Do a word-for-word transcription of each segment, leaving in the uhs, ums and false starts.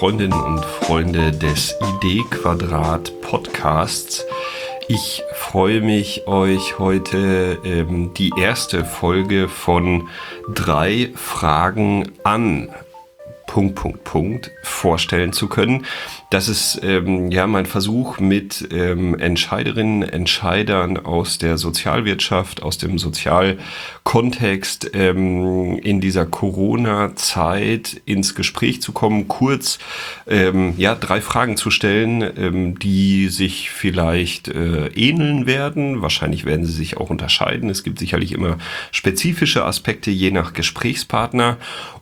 Freundinnen und Freunde des Idee-Quadrat Podcasts. Ich freue mich, euch heute ähm, die erste Folge von drei Fragen an Punkt, Punkt, Punkt vorstellen zu können. Das ist ähm, ja mein Versuch mit ähm, Entscheiderinnen, Entscheidern aus der Sozialwirtschaft, aus dem Sozialkontext ähm, in dieser Corona-Zeit ins Gespräch zu kommen, kurz ähm, ja drei Fragen zu stellen, ähm, die sich vielleicht äh, ähneln werden. Wahrscheinlich werden sie sich auch unterscheiden. Es gibt sicherlich immer spezifische Aspekte je nach Gesprächspartner.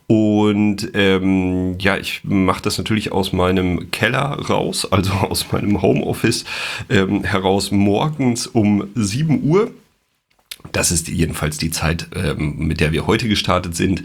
Und ähm, ja, ich mache das natürlich aus meinem Keller raus, also aus meinem Homeoffice ähm, heraus morgens um sieben Uhr. Das ist jedenfalls die Zeit, ähm, mit der wir heute gestartet sind.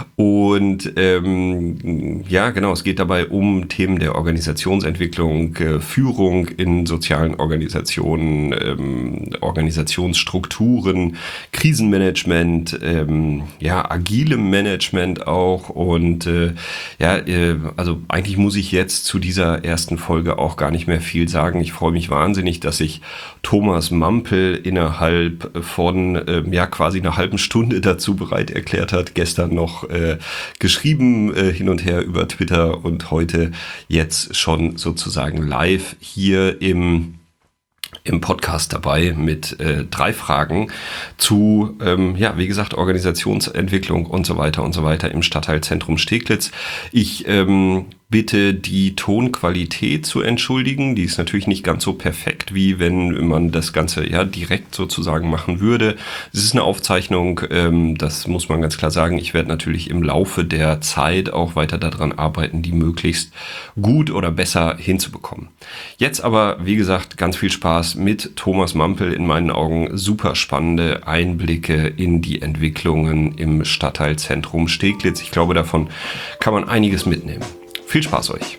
Und ähm, ja, genau, es geht dabei um Themen der Organisationsentwicklung, äh, Führung in sozialen Organisationen, ähm, Organisationsstrukturen, Krisenmanagement, ähm, ja, agilem Management auch. Und äh, ja, äh, also eigentlich muss ich jetzt zu dieser ersten Folge auch gar nicht mehr viel sagen. Ich freue mich wahnsinnig, dass sich Thomas Mampel innerhalb von ja quasi eine halben Stunde dazu bereit erklärt hat, gestern noch äh, geschrieben äh, hin und her über Twitter und heute jetzt schon sozusagen live hier im im Podcast dabei mit äh, drei Fragen zu, ähm, ja, wie gesagt, Organisationsentwicklung und so weiter und so weiter im Stadtteilzentrum Steglitz. Ich ähm, bitte die Tonqualität zu entschuldigen. Die ist natürlich nicht ganz so perfekt, wie wenn man das Ganze ja direkt sozusagen machen würde. Es ist eine Aufzeichnung, ähm, das muss man ganz klar sagen. Ich werde natürlich im Laufe der Zeit auch weiter daran arbeiten, die möglichst gut oder besser hinzubekommen. Jetzt aber, wie gesagt, ganz viel Spaß mit Thomas Mampel, in meinen Augen super spannende Einblicke in die Entwicklungen im Stadtteilzentrum Steglitz. Ich glaube, davon kann man einiges mitnehmen. Viel Spaß euch!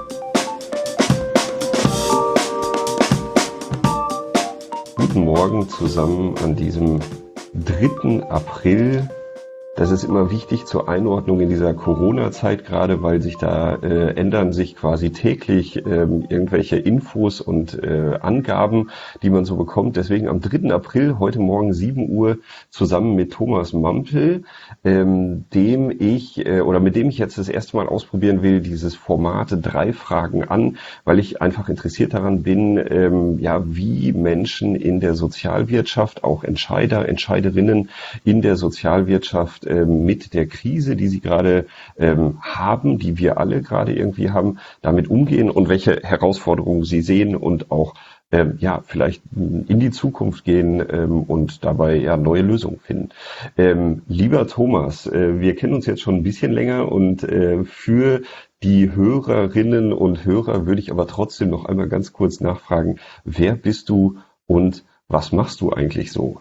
Guten Morgen zusammen an diesem dritten April. Das ist immer wichtig zur Einordnung in dieser Corona-Zeit gerade, weil sich da äh, ändern sich quasi täglich ähm, irgendwelche Infos und äh, Angaben, die man so bekommt. Deswegen am dritten April, heute Morgen sieben Uhr, zusammen mit Thomas Mampel, ähm, dem ich äh, oder mit dem ich jetzt das erste Mal ausprobieren will, dieses Format drei Fragen an, weil ich einfach interessiert daran bin, ähm, ja, wie Menschen in der Sozialwirtschaft, auch Entscheider, Entscheiderinnen in der Sozialwirtschaft mit der Krise, die sie gerade ähm, haben, die wir alle gerade irgendwie haben, damit umgehen und welche Herausforderungen sie sehen und auch ähm, ja vielleicht in die Zukunft gehen ähm, und dabei ja neue Lösungen finden. Ähm, lieber Thomas, äh, wir kennen uns jetzt schon ein bisschen länger und äh, für die Hörerinnen und Hörer würde ich aber trotzdem noch einmal ganz kurz nachfragen, wer bist du und was machst du eigentlich so?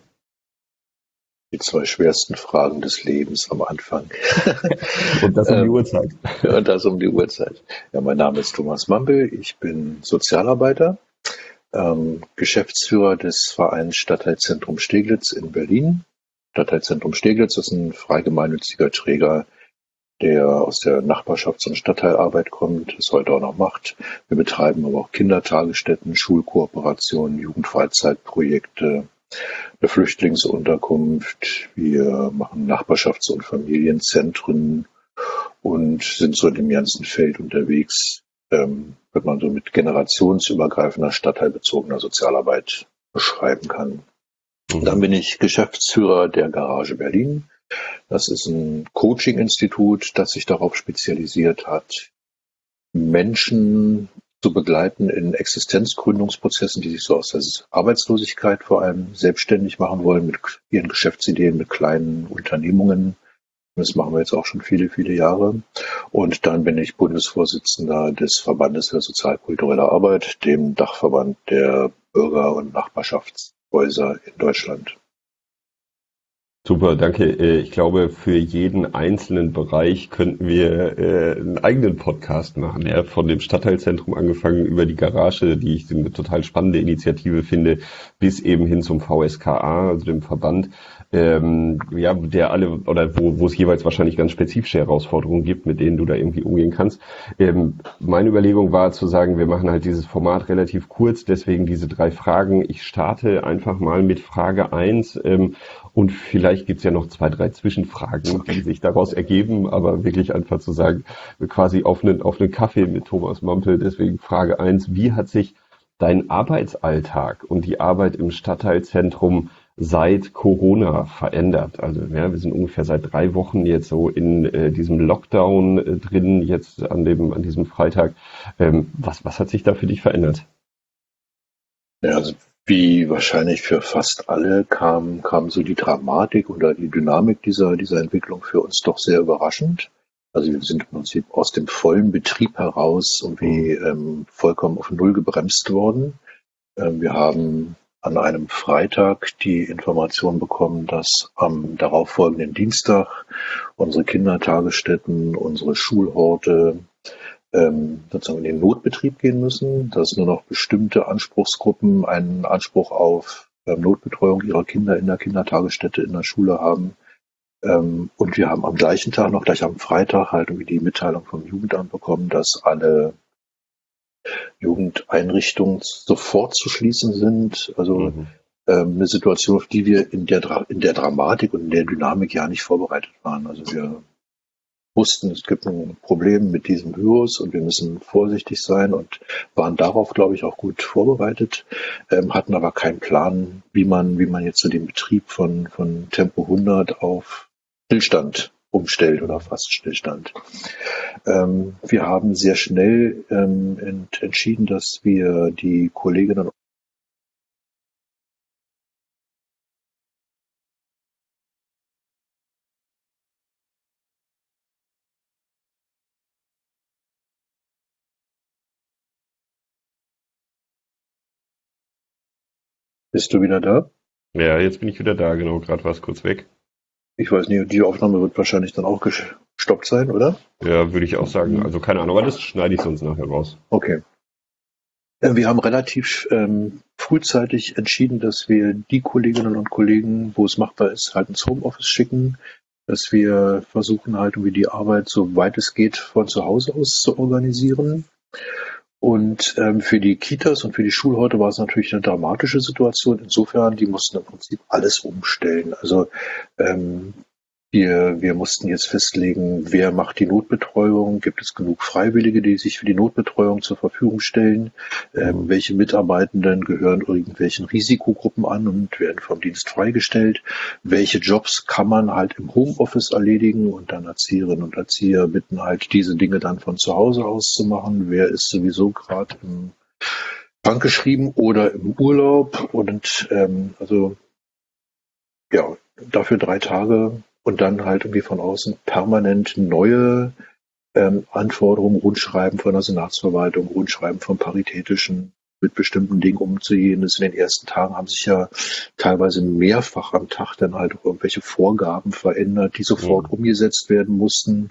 Die zwei schwersten Fragen des Lebens am Anfang. Und das um die Uhrzeit. Und das um die Uhrzeit. Ja, mein Name ist Thomas Mampel. Ich bin Sozialarbeiter, ähm, Geschäftsführer des Vereins Stadtteilzentrum Steglitz in Berlin. Stadtteilzentrum Steglitz ist ein frei gemeinnütziger Träger, der aus der Nachbarschafts- und Stadtteilarbeit kommt, es heute auch noch macht. Wir betreiben aber auch Kindertagesstätten, Schulkooperationen, Jugendfreizeitprojekte, eine Flüchtlingsunterkunft. Wir machen Nachbarschafts- und Familienzentren und sind so in dem ganzen Feld unterwegs, ähm, wenn man so mit generationsübergreifender stadtteilbezogener Sozialarbeit beschreiben kann. Mhm. Dann bin ich Geschäftsführer der Garage Berlin. Das ist ein Coaching-Institut, das sich darauf spezialisiert hat, Menschen zu begleiten in Existenzgründungsprozessen, die sich so aus der Arbeitslosigkeit vor allem selbstständig machen wollen, mit ihren Geschäftsideen, mit kleinen Unternehmungen. Das machen wir jetzt auch schon viele, viele Jahre. Und dann bin ich Bundesvorsitzender des Verbandes für sozialkulturelle Arbeit, dem Dachverband der Bürger- und Nachbarschaftshäuser in Deutschland. Super, danke. Äh, Ich glaube, für jeden einzelnen Bereich könnten wir äh, einen eigenen Podcast machen. Ja? Von dem Stadtteilzentrum angefangen über die Garage, die ich eine total spannende Initiative finde, bis eben hin zum V S K A, also dem Verband, ähm, ja, der alle oder wo, wo es jeweils wahrscheinlich ganz spezifische Herausforderungen gibt, mit denen du da irgendwie umgehen kannst. Ähm, meine Überlegung war zu sagen, wir machen halt dieses Format relativ kurz, deswegen diese drei Fragen. Ich starte einfach mal mit Frage eins. Ähm, Und vielleicht gibt's ja noch zwei, drei Zwischenfragen, die sich daraus ergeben, aber wirklich einfach zu sagen, quasi auf einen, auf einen Kaffee mit Thomas Mampel. Deswegen Frage eins: Wie hat sich dein Arbeitsalltag und die Arbeit im Stadtteilzentrum seit Corona verändert? Also ja, wir sind ungefähr seit drei Wochen jetzt so in äh, diesem Lockdown äh, drin, jetzt an dem, an diesem Freitag. Ähm, was, was hat sich da für dich verändert? Ja, also wie wahrscheinlich für fast alle kam, kam so die Dramatik oder die Dynamik dieser, dieser Entwicklung für uns doch sehr überraschend. Also wir sind im Prinzip aus dem vollen Betrieb heraus irgendwie ähm, vollkommen auf Null gebremst worden. Ähm, wir haben an einem Freitag die Information bekommen, dass am darauffolgenden Dienstag unsere Kindertagesstätten, unsere Schulhorte ähm, sozusagen in den Notbetrieb gehen müssen, dass nur noch bestimmte Anspruchsgruppen einen Anspruch auf ähm, Notbetreuung ihrer Kinder in der Kindertagesstätte, in der Schule haben. Ähm, und wir haben am gleichen Tag, noch gleich am Freitag, halt irgendwie die Mitteilung vom Jugendamt bekommen, dass alle Jugendeinrichtungen sofort zu schließen sind. Also Mhm. ähm, eine Situation, auf die wir in der, Dra in der Dramatik und in der Dynamik ja nicht vorbereitet waren. Also wir wussten, es gibt ein Problem mit diesem Virus und wir müssen vorsichtig sein und waren darauf, glaube ich, auch gut vorbereitet, ähm, hatten aber keinen Plan, wie man, wie man jetzt so den Betrieb von, von Tempo hundert auf Stillstand umstellt oder fast Stillstand. Ähm, wir haben sehr schnell ähm, ent entschieden, dass wir die Kolleginnen. Bist du wieder da? Ja, jetzt bin ich wieder da, genau, gerade war es kurz weg. Ich weiß nicht, die Aufnahme wird wahrscheinlich dann auch gestoppt sein, oder? Ja, würde ich auch sagen. Also keine Ahnung, aber das schneide ich sonst nachher raus. Okay. Äh, Wir haben relativ ähm, frühzeitig entschieden, dass wir die Kolleginnen und Kollegen, wo es machbar ist, halt ins Homeoffice schicken, dass wir versuchen halt irgendwie die Arbeit so weit es geht von zu Hause aus zu organisieren. Und ähm, für die Kitas und für die Schulhorte war es natürlich eine dramatische Situation. Insofern, die mussten im Prinzip alles umstellen. Also ähm, wir, wir mussten jetzt festlegen, wer macht die Notbetreuung, gibt es genug Freiwillige, die sich für die Notbetreuung zur Verfügung stellen, ähm, Mhm. welche Mitarbeitenden gehören irgendwelchen Risikogruppen an und werden vom Dienst freigestellt, welche Jobs kann man halt im Homeoffice erledigen und dann Erzieherinnen und Erzieher bitten halt diese Dinge dann von zu Hause aus zu machen, wer ist sowieso gerade im krankgeschrieben oder im Urlaub und ähm, also ja, dafür drei Tage und dann halt irgendwie von außen permanent neue ähm, Anforderungen, Rundschreiben von der Senatsverwaltung, Rundschreiben vom Paritätischen, mit bestimmten Dingen umzugehen. Das in den ersten Tagen haben sich ja teilweise mehrfach am Tag dann halt auch irgendwelche Vorgaben verändert, die sofort Mhm. umgesetzt werden mussten.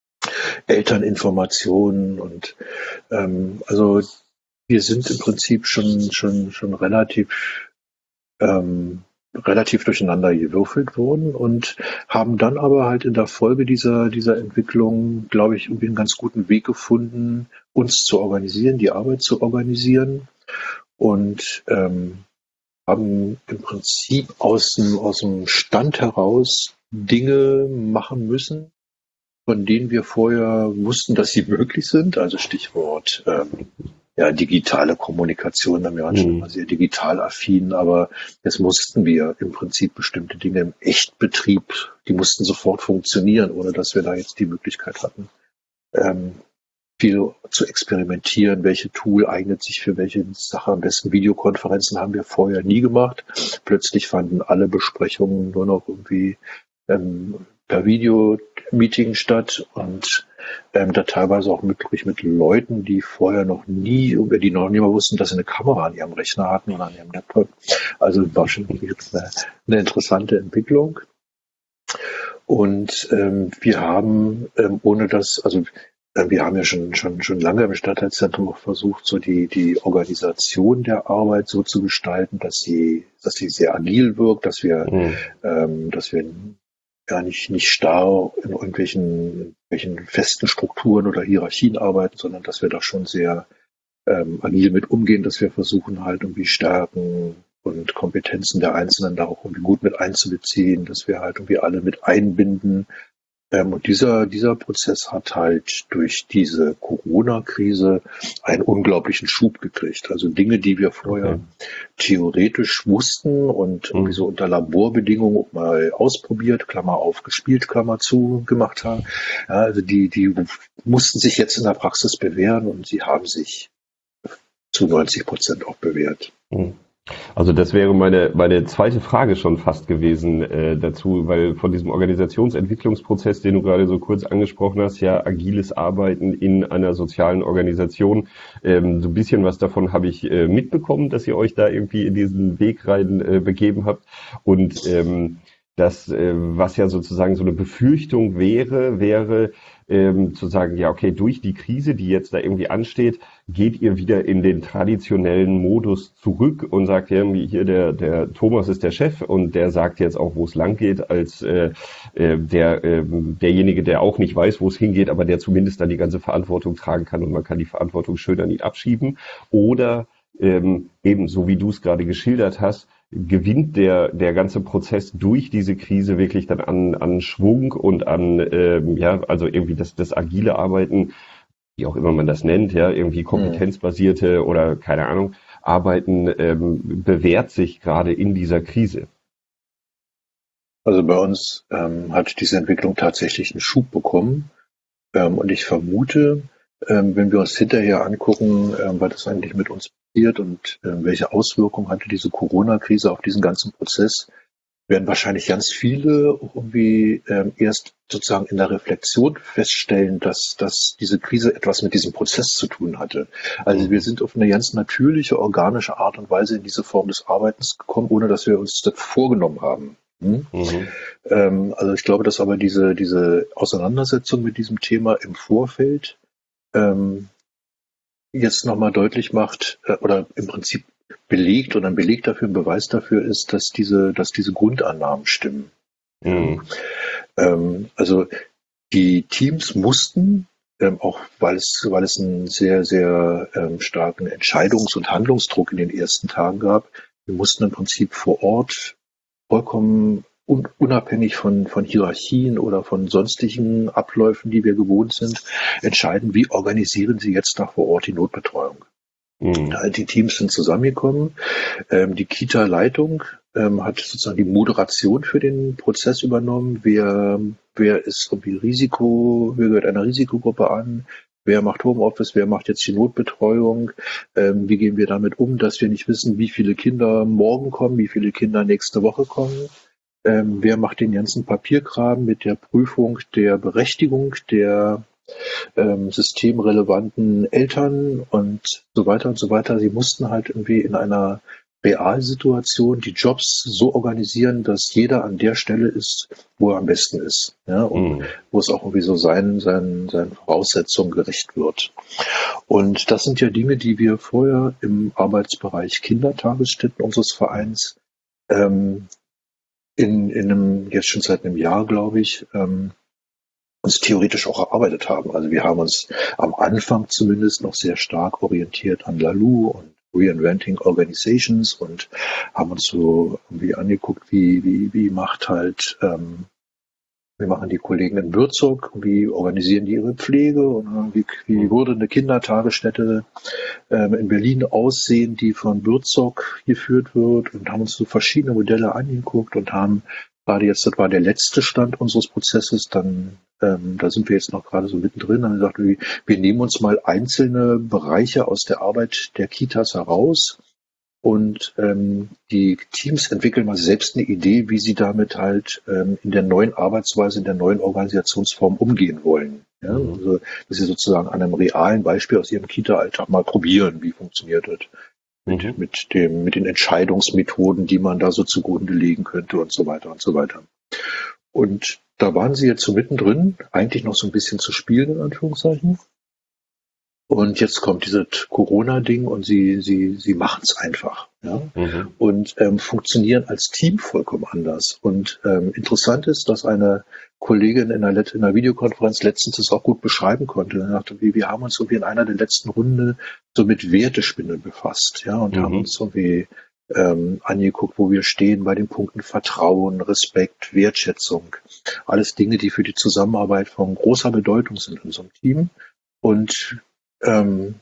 Elterninformationen und ähm, also wir sind im Prinzip schon schon schon relativ ähm, relativ durcheinander gewürfelt wurden und haben dann aber halt in der Folge dieser, dieser Entwicklung, glaube ich, irgendwie einen ganz guten Weg gefunden, uns zu organisieren, die Arbeit zu organisieren und ähm, haben im Prinzip aus dem, aus dem Stand heraus Dinge machen müssen, von denen wir vorher wussten, dass sie möglich sind. Also Stichwort ähm, ja, digitale Kommunikation, wir waren schon immer Mhm. sehr digital affin, aber jetzt mussten wir im Prinzip bestimmte Dinge im Echtbetrieb, die mussten sofort funktionieren, ohne dass wir da jetzt die Möglichkeit hatten, ähm, viel zu experimentieren, welche Tool eignet sich für welche Sache am besten. Videokonferenzen haben wir vorher nie gemacht. Plötzlich fanden alle Besprechungen nur noch irgendwie ähm, per Video-Meeting statt und ähm, da teilweise auch wirklich mit Leuten, die vorher noch nie, über die noch nie mal wussten, dass sie eine Kamera an ihrem Rechner hatten oder an ihrem Laptop. Also war schon eine, eine interessante Entwicklung. Und ähm, wir haben, ähm, ohne das, also äh, wir haben ja schon, schon, schon lange im Stadtteilzentrum auch versucht, so die, die Organisation der Arbeit so zu gestalten, dass sie, dass sie sehr agil wirkt, dass wir, Mhm. ähm, dass wir gar nicht, nicht starr in irgendwelchen, irgendwelchen festen Strukturen oder Hierarchien arbeiten, sondern dass wir da schon sehr ähm, agil mit umgehen, dass wir versuchen halt irgendwie Stärken und Kompetenzen der Einzelnen da auch irgendwie gut mit einzubeziehen, dass wir halt irgendwie alle mit einbinden. Ähm, und dieser, dieser Prozess hat halt durch diese Corona-Krise einen unglaublichen Schub gekriegt. Also Dinge, die wir vorher Okay. theoretisch wussten und irgendwie Mhm. so unter Laborbedingungen mal ausprobiert, Klammer auf, gespielt, Klammer zu, gemacht haben. Ja, also die, die mussten sich jetzt in der Praxis bewähren und sie haben sich zu neunzig Prozent auch bewährt. Mhm. Also das wäre meine, meine zweite Frage schon fast gewesen äh, dazu, weil von diesem Organisationsentwicklungsprozess, den du gerade so kurz angesprochen hast, ja, agiles Arbeiten in einer sozialen Organisation, ähm, so ein bisschen was davon habe ich äh, mitbekommen, dass ihr euch da irgendwie in diesen Weg rein äh, begeben habt. Und ähm, das, äh, was ja sozusagen so eine Befürchtung wäre, wäre ähm, zu sagen, ja, okay, durch die Krise, die jetzt da irgendwie ansteht, geht ihr wieder in den traditionellen Modus zurück und sagt irgendwie, hier der, der Thomas ist der Chef und der sagt jetzt auch, wo es lang geht, als äh, äh, der, äh, derjenige, der auch nicht weiß, wo es hingeht, aber der zumindest dann die ganze Verantwortung tragen kann und man kann die Verantwortung schön an ihn abschieben. Oder ähm, eben, so wie du es gerade geschildert hast, gewinnt der, der ganze Prozess durch diese Krise wirklich dann an, an Schwung und an, ähm, ja, also irgendwie das, das agile Arbeiten, wie auch immer man das nennt, ja, irgendwie Hm. kompetenzbasierte oder keine Ahnung, Arbeiten ähm, bewährt sich gerade in dieser Krise. Also bei uns ähm, hat diese Entwicklung tatsächlich einen Schub bekommen. Ähm, und ich vermute, ähm, wenn wir uns hinterher angucken, ähm, was ist eigentlich mit uns passiert und ähm, welche Auswirkungen hatte diese Corona-Krise auf diesen ganzen Prozess, werden wahrscheinlich ganz viele irgendwie ähm, erst sozusagen in der Reflexion feststellen, dass, dass diese Krise etwas mit diesem Prozess zu tun hatte. Also wir Mhm. sind auf eine ganz natürliche, organische Art und Weise in diese Form des Arbeitens gekommen, ohne dass wir uns das vorgenommen haben. Hm? Mhm. Ähm, also ich glaube, dass aber diese, diese Auseinandersetzung mit diesem Thema im Vorfeld ähm, jetzt nochmal deutlich macht äh, oder im Prinzip belegt oder ein Beleg dafür, ein Beweis dafür ist, dass diese, dass diese Grundannahmen stimmen. Ja? Mhm. Ähm, also die Teams mussten, ähm, auch weil es, weil es einen sehr, sehr ähm, starken Entscheidungs- und Handlungsdruck in den ersten Tagen gab, wir mussten im Prinzip vor Ort vollkommen un unabhängig von, von Hierarchien oder von sonstigen Abläufen, die wir gewohnt sind, entscheiden, wie organisieren Sie jetzt da vor Ort die Notbetreuung. Mhm. All die Teams sind zusammengekommen. Ähm, die Kita-Leitung ähm, hat sozusagen die Moderation für den Prozess übernommen. Wer, wer ist irgendwie Risiko, wer gehört einer Risikogruppe an? Wer macht Homeoffice? Wer macht jetzt die Notbetreuung? Ähm, wie gehen wir damit um, dass wir nicht wissen, wie viele Kinder morgen kommen, wie viele Kinder nächste Woche kommen? Ähm, wer macht den ganzen Papierkram mit der Prüfung der Berechtigung der ähm, systemrelevanten Eltern und so weiter und so weiter. Sie mussten halt irgendwie in einer Realsituation die Jobs so organisieren, dass jeder an der Stelle ist, wo er am besten ist, ja, und Mhm. wo es auch irgendwie so seinen, seinen, seinen Voraussetzungen gerecht wird. Und das sind ja Dinge, die wir vorher im Arbeitsbereich Kindertagesstätten unseres Vereins ähm, in, in einem, jetzt schon seit einem Jahr, glaube ich, ähm, uns theoretisch auch erarbeitet haben. Also wir haben uns am Anfang zumindest noch sehr stark orientiert an Lalou und Reinventing Organizations und haben uns so irgendwie angeguckt, wie, wie, wie macht halt, ähm, wie machen die Kollegen in Würzog, wie organisieren die ihre Pflege und wie, wie Mhm. würde eine Kindertagesstätte ähm, in Berlin aussehen, die von Würzog geführt wird, und haben uns so verschiedene Modelle angeguckt und haben gerade jetzt, das war der letzte Stand unseres Prozesses, dann ähm, da sind wir jetzt noch gerade so mittendrin, haben gesagt, wir, wir nehmen uns mal einzelne Bereiche aus der Arbeit der Kitas heraus und ähm, die Teams entwickeln mal selbst eine Idee, wie sie damit halt ähm, in der neuen Arbeitsweise, in der neuen Organisationsform umgehen wollen. Ja, Mhm. also, dass sie sozusagen an einem realen Beispiel aus ihrem Kita-Alltag mal probieren, wie funktioniert das mit, Mhm. mit dem, mit den Entscheidungsmethoden, die man da so zugrunde legen könnte und so weiter und so weiter. Und da waren sie jetzt so mittendrin, eigentlich noch so ein bisschen zu spielen, in Anführungszeichen. Und jetzt kommt dieses Corona-Ding und sie, sie, sie machen es einfach, ja, Mhm. und ähm, funktionieren als Team vollkommen anders. Und ähm, interessant ist, dass eine Kollegin in einer, Let- in einer Videokonferenz letztens das auch gut beschreiben konnte. Sie sagte, wir, wir haben uns irgendwie in einer der letzten Runde so mit Wertespinnen befasst, ja, und haben Mhm. uns irgendwie ähm, angeguckt, wo wir stehen bei den Punkten Vertrauen, Respekt, Wertschätzung. Alles Dinge, die für die Zusammenarbeit von großer Bedeutung sind in so einem Team. Und ähm,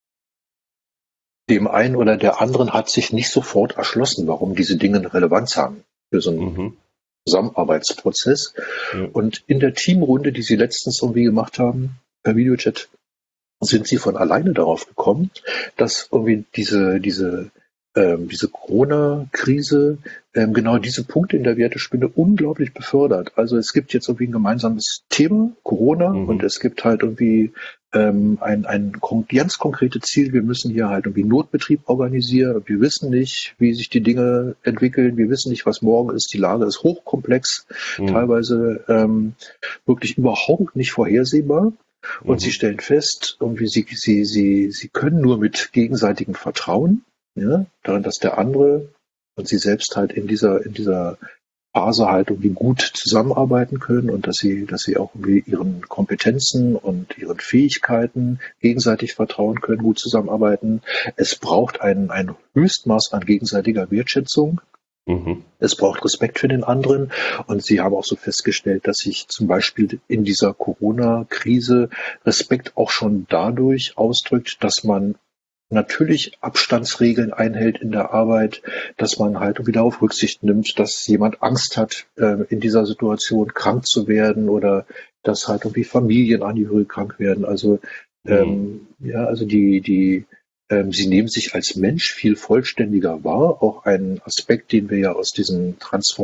dem einen oder der anderen hat sich nicht sofort erschlossen, warum diese Dinge eine Relevanz haben für so einen Mhm. Zusammenarbeitsprozess. Ja. Und in der Teamrunde, die sie letztens irgendwie gemacht haben, per Videochat, sind sie von alleine darauf gekommen, dass irgendwie diese, diese, ähm, diese Corona-Krise ähm, genau diese Punkte in der Wertespinne unglaublich befördert. Also es gibt jetzt irgendwie ein gemeinsames Thema, Corona, und Mhm. es gibt halt irgendwie ähm, ein, ein kon- ganz konkretes Ziel. Wir müssen hier halt irgendwie Notbetrieb organisieren. Wir wissen nicht, wie sich die Dinge entwickeln. Wir wissen nicht, was morgen ist. Die Lage ist hochkomplex, Mhm. teilweise ähm, wirklich überhaupt nicht vorhersehbar. Und sie Mhm. stellen fest, irgendwie sie, sie, sie, sie können nur mit gegenseitigem Vertrauen, ja, darin, dass der andere und sie selbst halt in dieser, in dieser Phase halt irgendwie gut zusammenarbeiten können und dass sie, dass sie auch irgendwie ihren Kompetenzen und ihren Fähigkeiten gegenseitig vertrauen können, gut zusammenarbeiten. Es braucht ein, ein Höchstmaß an gegenseitiger Wertschätzung. Mhm. Es braucht Respekt für den anderen. Und sie haben auch so festgestellt, dass sich zum Beispiel in dieser Corona-Krise Respekt auch schon dadurch ausdrückt, dass man natürlich Abstandsregeln einhält in der Arbeit, dass man halt wieder auf Rücksicht nimmt, dass jemand Angst hat, äh, in dieser Situation krank zu werden oder dass halt irgendwie Familienangehörige krank werden. Also Mhm. ähm, ja, also die die ähm, sie nehmen sich als Mensch viel vollständiger wahr. Auch ein Aspekt, den wir ja aus diesen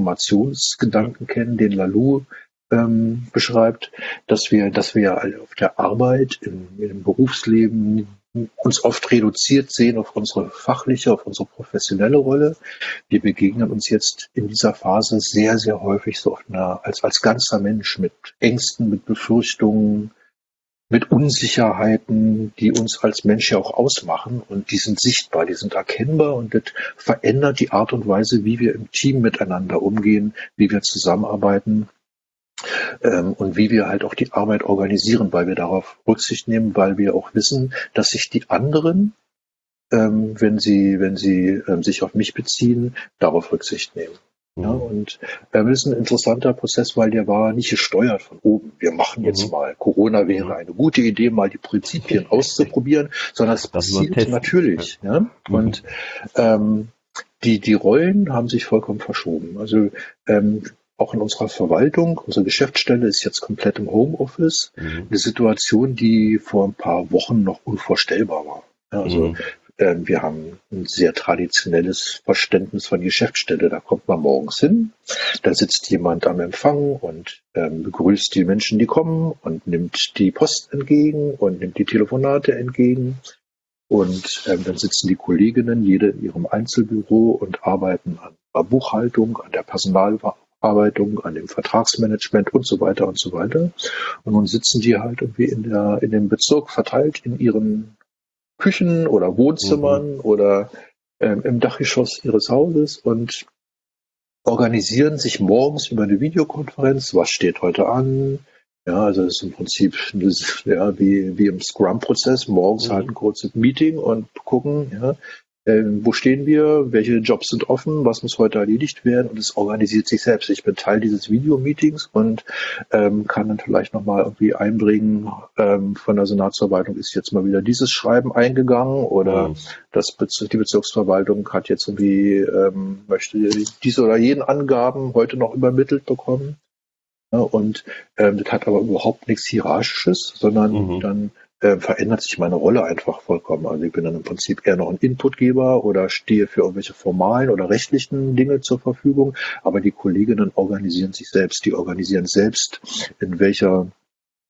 Ja. Transformationsgedanken kennen, den Lalou ähm, beschreibt, dass wir, dass wir auf der Arbeit, im, im Berufsleben uns oft reduziert sehen auf unsere fachliche, auf unsere professionelle Rolle. Wir begegnen uns jetzt in dieser Phase sehr, sehr häufig so auf einer, als, als ganzer Mensch mit Ängsten, mit Befürchtungen, mit Unsicherheiten, die uns als Mensch ja auch ausmachen, und die sind sichtbar, die sind erkennbar, und das verändert die Art und Weise, wie wir im Team miteinander umgehen, wie wir zusammenarbeiten, ähm, und wie wir halt auch die Arbeit organisieren, weil wir darauf Rücksicht nehmen, weil wir auch wissen, dass sich die anderen, ähm, wenn sie, wenn sie ähm, sich auf mich beziehen, darauf Rücksicht nehmen. Ja, Mhm. und ähm, das ist ein interessanter Prozess, weil der war nicht gesteuert von oben. Wir machen jetzt Mhm. mal. Corona wäre Mhm. eine gute Idee, mal die Prinzipien auszuprobieren, sondern es Das mal passiert testen. Ja. natürlich. Ja? Mhm. Und ähm, die, die Rollen haben sich vollkommen verschoben. Also ähm, auch in unserer Verwaltung, unsere Geschäftsstelle ist jetzt komplett im Homeoffice. Mhm. Eine Situation, die vor ein paar Wochen noch unvorstellbar war. Ja, also Mhm. ähm, wir haben ein sehr traditionelles Verständnis von Geschäftsstelle. Da kommt man morgens hin, da sitzt jemand am Empfang und ähm, begrüßt die Menschen, die kommen, und nimmt die Post entgegen und nimmt die Telefonate entgegen. Und ähm, dann sitzen die Kolleginnen, jede in ihrem Einzelbüro, und arbeiten an der Buchhaltung, an der Personalbearbeitung, an dem Vertragsmanagement und so weiter und so weiter. Und nun sitzen die halt irgendwie in der, in dem Bezirk verteilt in ihren Küchen oder Mhm. Wohnzimmern oder ähm, im Dachgeschoss ihres Hauses und organisieren sich morgens über eine Videokonferenz. Was steht heute an? Ja, also das ist im Prinzip das, ja, wie, wie im Scrum-Prozess, morgens halt Mhm. ein kurzes Meeting und gucken, ja, ähm, wo stehen wir, welche Jobs sind offen, was muss heute erledigt werden, und es organisiert sich selbst. Ich bin Teil dieses Videomeetings und ähm, kann dann vielleicht nochmal irgendwie einbringen, ähm, von der Senatsverwaltung ist jetzt mal wieder dieses Schreiben eingegangen, oder Mhm. das Bez die Bezirksverwaltung hat jetzt irgendwie, ähm, möchte diese oder jenen Angaben heute noch übermittelt bekommen. Ja, und ähm, das hat aber überhaupt nichts Hierarchisches, sondern Mhm. dann äh, verändert sich meine Rolle einfach vollkommen. Also ich bin dann im Prinzip eher noch ein Inputgeber oder stehe für irgendwelche formalen oder rechtlichen Dinge zur Verfügung. Aber die Kolleginnen organisieren sich selbst. Die organisieren selbst, in welcher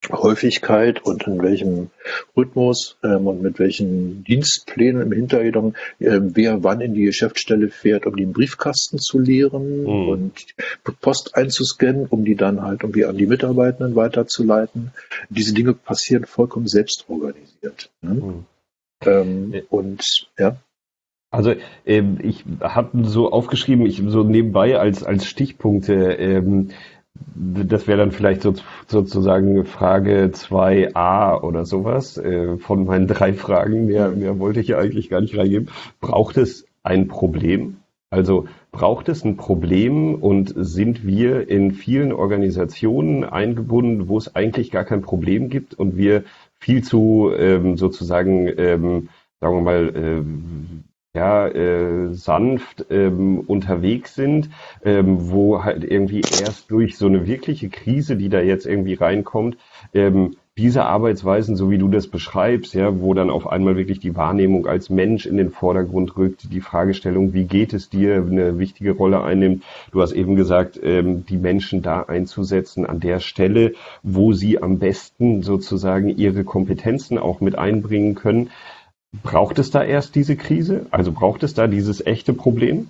Häufigkeit und in welchem Rhythmus ähm, und mit welchen Dienstplänen im Hintergrund, äh, wer wann in die Geschäftsstelle fährt, um den Briefkasten zu leeren Mhm. und Post einzuscannen, um die dann halt irgendwie an die Mitarbeitenden weiterzuleiten. Diese Dinge passieren vollkommen selbstorganisiert. Ne? Mhm. Ähm, und ja. Also ähm, ich habe so aufgeschrieben, ich so nebenbei als als Stichpunkte, ähm, das wäre dann vielleicht so, sozusagen Frage zwei a oder sowas äh, von meinen drei Fragen. Mehr, Hm. mehr wollte ich ja eigentlich gar nicht reingeben. Braucht es ein Problem? Also braucht es ein Problem und sind wir in vielen Organisationen eingebunden, wo es eigentlich gar kein Problem gibt und wir viel zu ähm, sozusagen, ähm, sagen wir mal, ähm, ja, äh, sanft ähm, unterwegs sind, ähm, wo halt irgendwie erst durch so eine wirkliche Krise, die da jetzt irgendwie reinkommt, ähm, diese Arbeitsweisen, so wie du das beschreibst, ja, wo dann auf einmal wirklich die Wahrnehmung als Mensch in den Vordergrund rückt, die Fragestellung, wie geht es dir, eine wichtige Rolle einnimmt. Du hast eben gesagt, ähm, die Menschen da einzusetzen an der Stelle, wo sie am besten sozusagen ihre Kompetenzen auch mit einbringen können. Braucht es da erst diese Krise? Also braucht es da dieses echte Problem?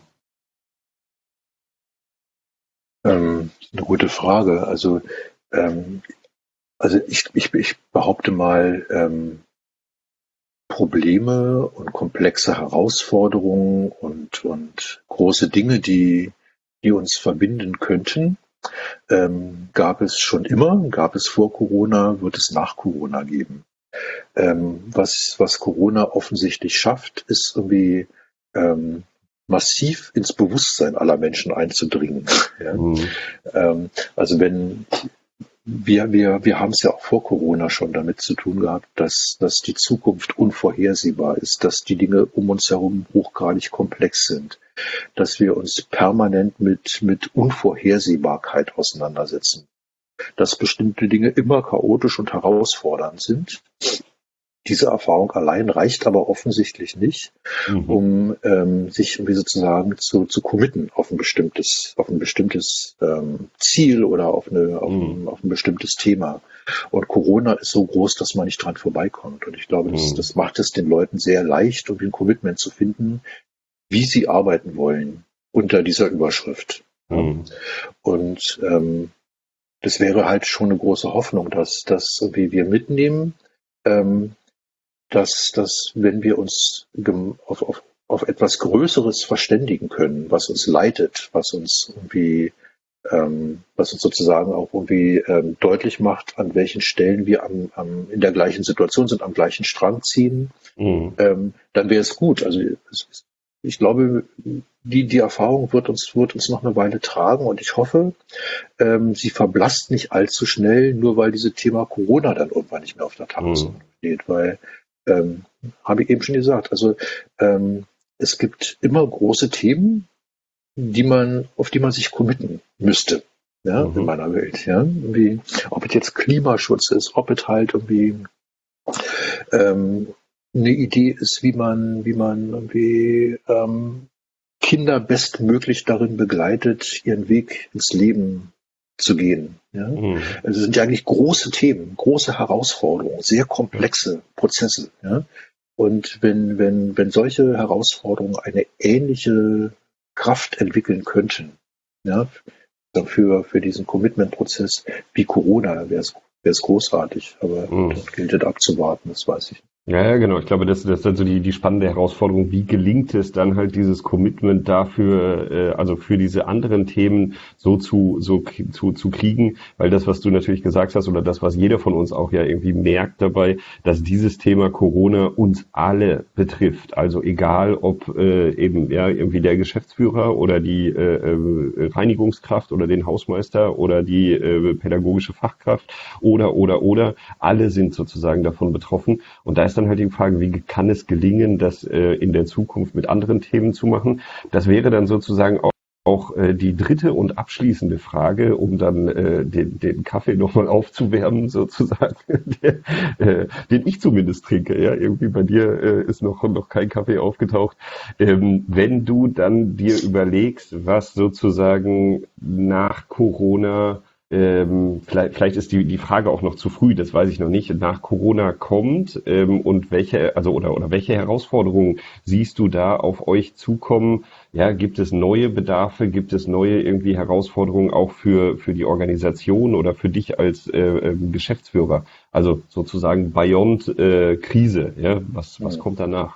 Ähm, eine gute Frage. Also, ähm, also ich, ich, ich behaupte mal, ähm, Probleme und komplexe Herausforderungen und, und große Dinge, die, die uns verbinden könnten, ähm, gab es schon immer, gab es vor Corona, wird es nach Corona geben. Ähm, was, was Corona offensichtlich schafft, ist irgendwie ähm, massiv ins Bewusstsein aller Menschen einzudringen. Ja? Mhm. Ähm, also wenn wir, wir, wir haben es ja auch vor Corona schon damit zu tun gehabt, dass, dass die Zukunft unvorhersehbar ist, dass die Dinge um uns herum hochgradig komplex sind, dass wir uns permanent mit, mit Unvorhersehbarkeit auseinandersetzen, dass bestimmte Dinge immer chaotisch und herausfordernd sind. Diese Erfahrung allein reicht aber offensichtlich nicht, Mhm. um ähm, sich irgendwie sozusagen zu, zu committen auf ein bestimmtes, auf ein bestimmtes ähm, Ziel oder auf, eine, auf, Mhm. ein, auf ein bestimmtes Thema. Und Corona ist so groß, dass man nicht dran vorbeikommt. Und ich glaube, das, Mhm. das macht es den Leuten sehr leicht, um ein Commitment zu finden, wie sie arbeiten wollen unter dieser Überschrift. Ja? Mhm. Und ähm, das wäre halt schon eine große Hoffnung, dass, dass irgendwie wir mitnehmen, ähm, dass, dass wenn wir uns auf, auf, auf etwas Größeres verständigen können, was uns leitet, was uns irgendwie, ähm, was uns sozusagen auch irgendwie ähm, deutlich macht, an welchen Stellen wir am, am, in der gleichen Situation sind, am gleichen Strang ziehen, Mhm. ähm, dann wäre es gut. Also es, ich glaube, die, die Erfahrung wird uns, wird uns noch eine Weile tragen und ich hoffe, ähm, sie verblasst nicht allzu schnell, nur weil dieses Thema Corona dann irgendwann nicht mehr auf der Mhm. Tagesordnung steht, weil ähm, habe ich eben schon gesagt. Also ähm, es gibt immer große Themen, die man, auf die man sich committen müsste. Ja, in Mhm. meiner Welt. Ja, irgendwie, ob es jetzt Klimaschutz ist, ob es halt irgendwie ähm, eine Idee ist, wie man, wie man irgendwie ähm, Kinder bestmöglich darin begleitet, ihren Weg ins Leben zu gehen. Ja? Mhm. Also es sind ja eigentlich große Themen, große Herausforderungen, sehr Ja. komplexe Prozesse. Ja? Und wenn, wenn, wenn solche Herausforderungen eine ähnliche Kraft entwickeln könnten, ja, für, für diesen Commitment-Prozess wie Corona, wäre es wäre es großartig. Aber gut, Mhm. das gilt es abzuwarten, das weiß ich. Ja, ja, genau. Ich glaube, das, das ist dann so die, die spannende Herausforderung. Wie gelingt es dann halt dieses Commitment dafür, äh, also für diese anderen Themen so zu, so k- zu, zu kriegen? Weil das, was du natürlich gesagt hast oder das, was jeder von uns auch ja irgendwie merkt dabei, dass dieses Thema Corona uns alle betrifft. Also egal, ob äh, eben ja irgendwie der Geschäftsführer oder die äh, äh, Reinigungskraft oder den Hausmeister oder die äh, pädagogische Fachkraft oder, oder, oder. Alle sind sozusagen davon betroffen. Und da ist dann halt die Frage, wie kann es gelingen, das äh, in der Zukunft mit anderen Themen zu machen? Das wäre dann sozusagen auch auch äh, die dritte und abschließende Frage, um dann äh, den, den Kaffee nochmal aufzuwärmen, sozusagen, der, äh, den ich zumindest trinke. Ja, irgendwie bei dir äh, ist noch noch kein Kaffee aufgetaucht. Ähm, wenn du dann dir überlegst, was sozusagen nach Corona ähm, vielleicht, vielleicht ist die, die Frage auch noch zu früh, das weiß ich noch nicht, nach Corona kommt, ähm, und welche, also oder, oder welche Herausforderungen siehst du da auf euch zukommen? Ja, gibt es neue Bedarfe, gibt es neue irgendwie Herausforderungen auch für, für die Organisation oder für dich als äh, ähm, Geschäftsführer? Also sozusagen beyond äh, Krise, ja, was, was Hm. kommt danach?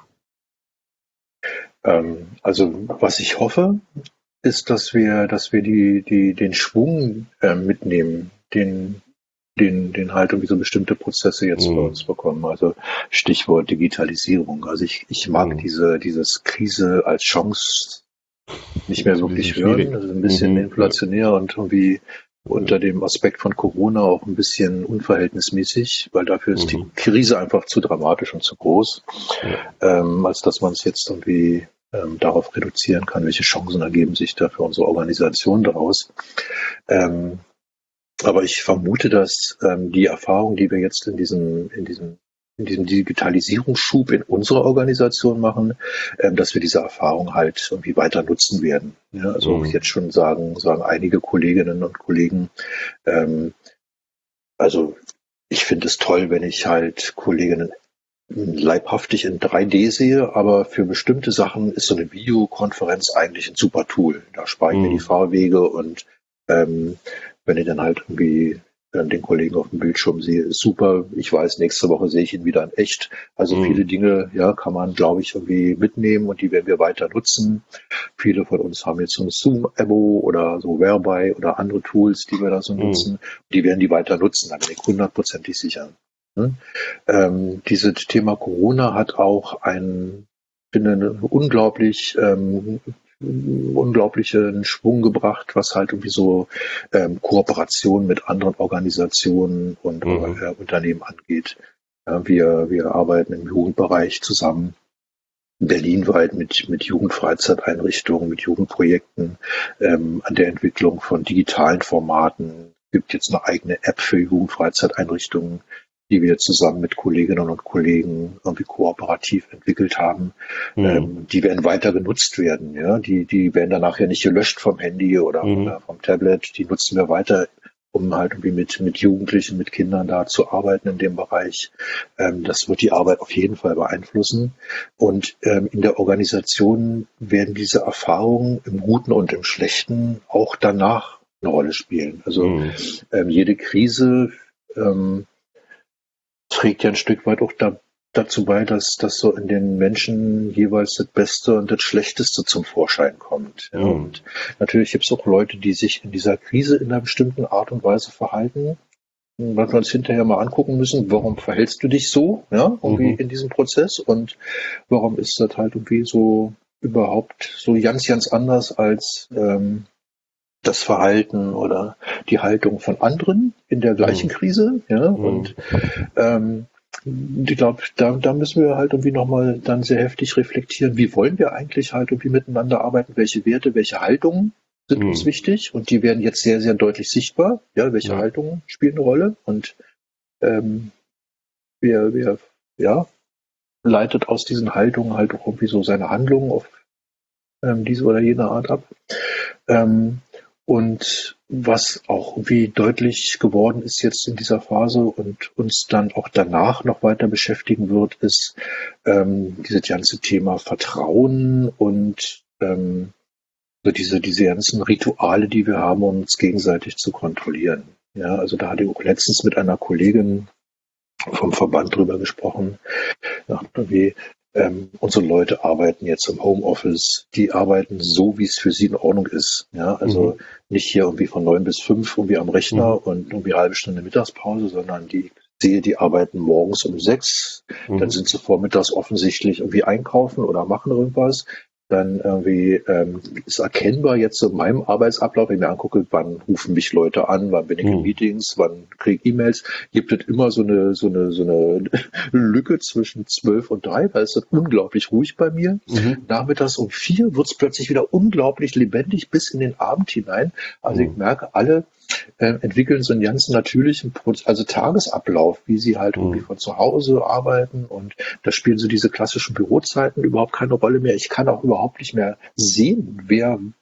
Ähm, also was ich hoffe, ist, dass wir, dass wir die, die, den Schwung äh, mitnehmen, den, den, den halt irgendwie so bestimmte Prozesse jetzt bei Mhm. uns bekommen. Also Stichwort Digitalisierung. Also ich, ich mag Mhm. diese, dieses Krise als Chance nicht mehr Ist ein bisschen wirklich hören. schwierig. Das ist ein bisschen Mhm. Ja. inflationär und irgendwie Ja. unter dem Aspekt von Corona auch ein bisschen unverhältnismäßig, weil dafür ist die Mhm. Krise einfach zu dramatisch und zu groß, Ja. ähm, als dass man es jetzt irgendwie ähm, darauf reduzieren kann, welche Chancen ergeben sich da für unsere Organisation daraus. Ähm, aber ich vermute, dass ähm, die Erfahrung, die wir jetzt in diesem, in diesem, in diesem Digitalisierungsschub in unserer Organisation machen, ähm, dass wir diese Erfahrung halt irgendwie weiter nutzen werden. Ja, also auch Mhm. jetzt schon sagen, sagen einige Kolleginnen und Kollegen, ähm, also ich finde es toll, wenn ich halt Kolleginnen leibhaftig in drei D sehe, aber für bestimmte Sachen ist so eine Videokonferenz eigentlich ein super Tool. Da spare ich mir die Mhm. Fahrwege und ähm, wenn ich dann halt irgendwie dann den Kollegen auf dem Bildschirm sehe, ist super. Ich weiß, nächste Woche sehe ich ihn wieder in echt. Also viele Mhm. Dinge, ja, kann man, glaube ich, irgendwie mitnehmen und die werden wir weiter nutzen. Viele von uns haben jetzt so ein Zoom-Abo oder so Whereby oder andere Tools, die wir da so Mhm. nutzen. Die werden die weiter nutzen, da bin ich hundertprozentig sicher. Hm? Ähm, dieses Thema Corona hat auch einen, finde, einen unglaublich, ähm, unglaublichen Schwung gebracht, was halt irgendwie so ähm, Kooperation mit anderen Organisationen und Mhm. äh, Unternehmen angeht. Ja, wir, wir arbeiten im Jugendbereich zusammen, berlinweit mit, mit Jugendfreizeiteinrichtungen, mit Jugendprojekten, ähm, an der Entwicklung von digitalen Formaten. Es gibt jetzt eine eigene App für Jugendfreizeiteinrichtungen, die wir zusammen mit Kolleginnen und Kollegen irgendwie kooperativ entwickelt haben. Mhm. Ähm, die werden weiter genutzt werden. Ja? Die, die werden dann nachher nicht gelöscht vom Handy oder, Mhm. oder vom Tablet. Die nutzen wir weiter, um halt irgendwie mit, mit Jugendlichen, mit Kindern da zu arbeiten in dem Bereich. Ähm, das wird die Arbeit auf jeden Fall beeinflussen. Und ähm, in der Organisation werden diese Erfahrungen im Guten und im Schlechten auch danach eine Rolle spielen. Also Mhm. ähm, jede Krise ähm, trägt ja ein Stück weit auch da, dazu bei, dass, dass so in den Menschen jeweils das Beste und das Schlechteste zum Vorschein kommt. Ja, Mhm. und natürlich gibt es auch Leute, die sich in dieser Krise in einer bestimmten Art und Weise verhalten, was wir uns hinterher mal angucken müssen, warum verhältst du dich so, ja, irgendwie Mhm. in diesem Prozess und warum ist das halt irgendwie so überhaupt so ganz, ganz anders als ähm, das Verhalten oder die Haltung von anderen in der gleichen Mhm. Krise, ja, Mhm. und ähm, ich glaube, da, da müssen wir halt irgendwie nochmal dann sehr heftig reflektieren, wie wollen wir eigentlich halt irgendwie miteinander arbeiten, welche Werte, welche Haltungen sind uns Mhm. wichtig und die werden jetzt sehr, sehr deutlich sichtbar, ja, welche Ja. Haltungen spielen eine Rolle und ähm, wir, wir, ja, leitet aus diesen Haltungen halt auch irgendwie so seine Handlungen auf ähm, diese oder jene Art ab. Ähm, und was auch irgendwie deutlich geworden ist jetzt in dieser Phase und uns dann auch danach noch weiter beschäftigen wird, ist ähm, dieses ganze Thema Vertrauen und ähm, so diese, diese ganzen Rituale, die wir haben, um uns gegenseitig zu kontrollieren. Ja, also da hatte ich auch letztens mit einer Kollegin vom Verband drüber gesprochen. Ja, irgendwie, ähm, unsere Leute arbeiten jetzt im Homeoffice, die arbeiten so, wie es für sie in Ordnung ist. Ja, also Mhm. nicht hier irgendwie von neun bis fünf irgendwie am Mhm. Rechner und irgendwie eine halbe Stunde Mittagspause, sondern die sehe, die arbeiten morgens um sechs, dann Mhm. sind sie vormittags offensichtlich irgendwie einkaufen oder machen irgendwas. Dann irgendwie ähm, ist erkennbar jetzt so in meinem Arbeitsablauf, wenn ich mir angucke, wann rufen mich Leute an, wann bin ich in Mhm. Meetings, wann kriege ich E-Mails, gibt es immer so eine, so eine, so eine Lücke zwischen zwölf und drei, da ist es unglaublich ruhig bei mir. Mhm. Nachmittags um vier wird es plötzlich wieder unglaublich lebendig bis in den Abend hinein. Also ich Mhm. merke, alle äh, entwickeln so einen ganz natürlichen Proz- also Tagesablauf, wie sie halt irgendwie Mhm. von zu Hause arbeiten und da spielen so diese klassischen Bürozeiten überhaupt keine Rolle mehr. Ich kann auch überhaupt nicht mehr sehen, wer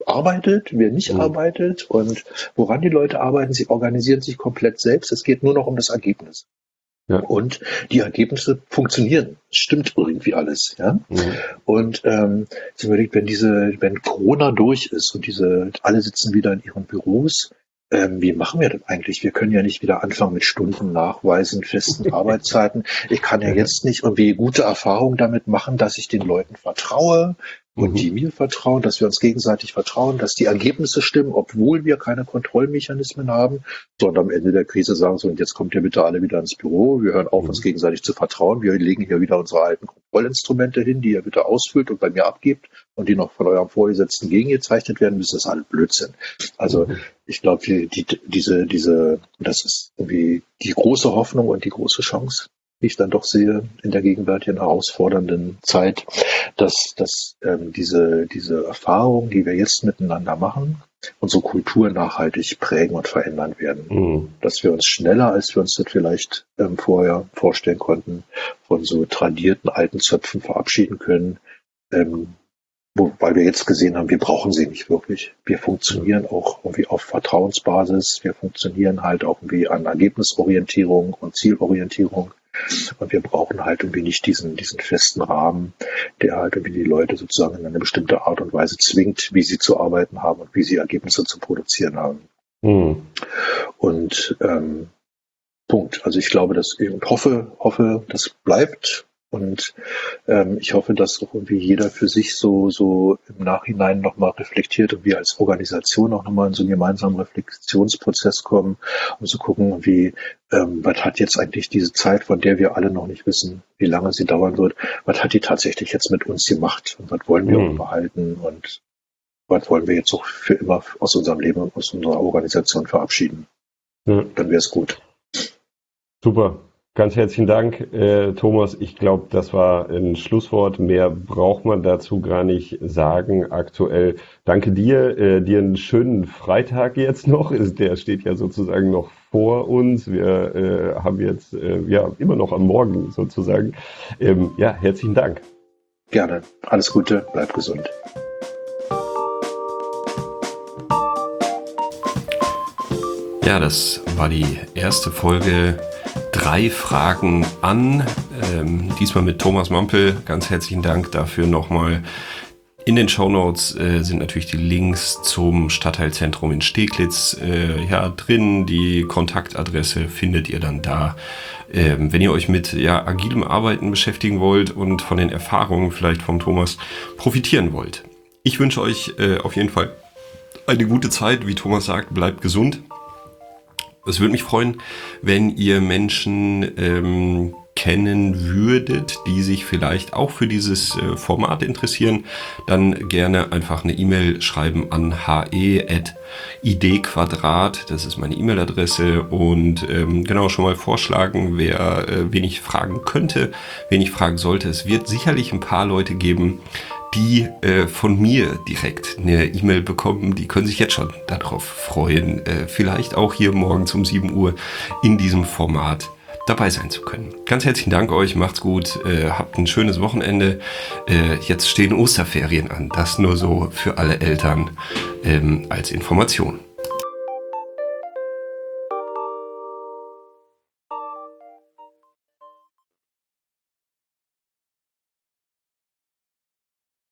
arbeitet, wer nicht Mhm. arbeitet und woran die Leute arbeiten. Sie organisieren sich komplett selbst. Es geht nur noch um das Ergebnis. Ja. Und die Ergebnisse funktionieren. Es stimmt irgendwie alles, ja. Mhm. Und ähm, ich überlegt, wenn diese, wenn Corona durch ist und diese, alle sitzen wieder in ihren Büros, ähm, wie machen wir das eigentlich? Wir können ja nicht wieder anfangen mit Stunden nachweisen, festen Arbeitszeiten. Ich kann ja jetzt nicht irgendwie gute Erfahrungen damit machen, dass ich den Leuten vertraue und Mhm. die mir vertrauen, dass wir uns gegenseitig vertrauen, dass die Ergebnisse stimmen, obwohl wir keine Kontrollmechanismen haben. So, und am Ende der Krise sagen so, und jetzt kommt ihr bitte alle wieder ins Büro, wir hören auf, Mhm. uns gegenseitig zu vertrauen, wir legen hier wieder unsere alten Kontrollinstrumente hin, die ihr bitte ausfüllt und bei mir abgebt und die noch von eurem Vorgesetzten gegengezeichnet werden müssen, das ist alles Blödsinn. Also Mhm. ich glaube, die, die, diese, diese, das ist irgendwie die große Hoffnung und die große Chance, die ich dann doch sehe in der gegenwärtigen herausfordernden Zeit, dass, dass ähm, diese, diese Erfahrungen, die wir jetzt miteinander machen, unsere Kultur nachhaltig prägen und verändern werden. Mhm. Dass wir uns schneller, als wir uns das vielleicht ähm, vorher vorstellen konnten, von so tradierten alten Zöpfen verabschieden können, ähm, wo, weil wir jetzt gesehen haben, wir brauchen sie nicht wirklich. Wir funktionieren auch irgendwie auf Vertrauensbasis, wir funktionieren halt auch irgendwie an Ergebnisorientierung und Zielorientierung. Und wir brauchen halt irgendwie nicht diesen, diesen festen Rahmen, der halt irgendwie die Leute sozusagen in eine bestimmte Art und Weise zwingt, wie sie zu arbeiten haben und wie sie Ergebnisse zu produzieren haben. Mhm. Und ähm, Punkt. Also ich glaube, dass ich und hoffe, hoffe, das bleibt. Und ähm, ich hoffe, dass auch irgendwie jeder für sich so, so im Nachhinein nochmal reflektiert und wir als Organisation auch nochmal in so einen gemeinsamen Reflexionsprozess kommen, um zu gucken, wie, ähm, was hat jetzt eigentlich diese Zeit, von der wir alle noch nicht wissen, wie lange sie dauern wird, was hat die tatsächlich jetzt mit uns gemacht und was wollen wir Mhm. auch behalten und was wollen wir jetzt auch für immer aus unserem Leben und aus unserer Organisation verabschieden. Ja. Dann wäre es gut. Super. Ganz herzlichen Dank, äh, Thomas. Ich glaube, das war ein Schlusswort. Mehr braucht man dazu gar nicht sagen aktuell. Danke dir. Äh, dir einen schönen Freitag jetzt noch. Der steht ja sozusagen noch vor uns. Wir äh, haben jetzt äh, ja immer noch am Morgen sozusagen. Ähm, ja, herzlichen Dank. Gerne. Alles Gute. Bleib gesund. Ja, das war die erste Folge Drei Fragen an. Ähm, diesmal mit Thomas Mampel. Ganz herzlichen Dank dafür nochmal. In den Shownotes äh, sind natürlich die Links zum Stadtteilzentrum in Steglitz äh, ja, drin. Die Kontaktadresse findet ihr dann da. Ähm, wenn ihr euch mit ja, agilem Arbeiten beschäftigen wollt und von den Erfahrungen vielleicht vom Thomas profitieren wollt. Ich wünsche euch äh, auf jeden Fall eine gute Zeit. Wie Thomas sagt, bleibt gesund. Es würde mich freuen, wenn ihr Menschen ähm, kennen würdet, die sich vielleicht auch für dieses äh, Format interessieren. Dann gerne einfach eine E-Mail schreiben an he at idquadrat. Das ist meine E-Mail-Adresse. Und ähm, genau schon mal vorschlagen, wer äh, wen ich fragen könnte, wen ich fragen sollte. Es wird sicherlich ein paar Leute geben, die äh, von mir direkt eine E-Mail bekommen, die können sich jetzt schon darauf freuen, äh, vielleicht auch hier morgen um sieben Uhr in diesem Format dabei sein zu können. Ganz herzlichen Dank euch, macht's gut, äh, habt ein schönes Wochenende. Äh, jetzt stehen Osterferien an, das nur so für alle Eltern ähm, als Information.